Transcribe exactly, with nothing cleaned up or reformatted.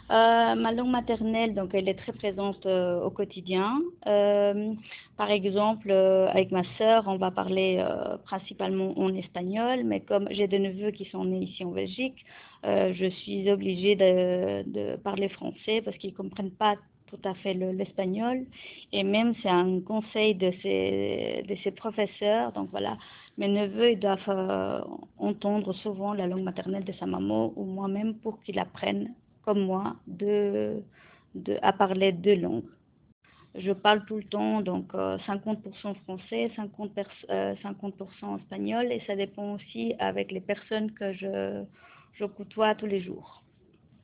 Euh, ma langue maternelle, donc elle est très présente euh, au quotidien. Euh, par exemple, euh, avec ma sœur, on va parler euh, principalement en espagnol, mais comme j'ai des neveux qui sont nés ici en Belgique, euh, je suis obligée de, de parler français parce qu'ils comprennent pas tout à fait le- l'espagnol. Et même, c'est un conseil de ces, de ces professeurs. Donc voilà, mes neveux, ils doivent euh, entendre souvent la langue maternelle de sa maman ou moi-même pour qu'ils apprennent comme moi, de, de, à parler deux langues. Je parle tout le temps, donc euh, cinquante pour cent français, cinquante, euh, cinquante pour cent espagnol, et ça dépend aussi avec les personnes que je, je côtoie tous les jours.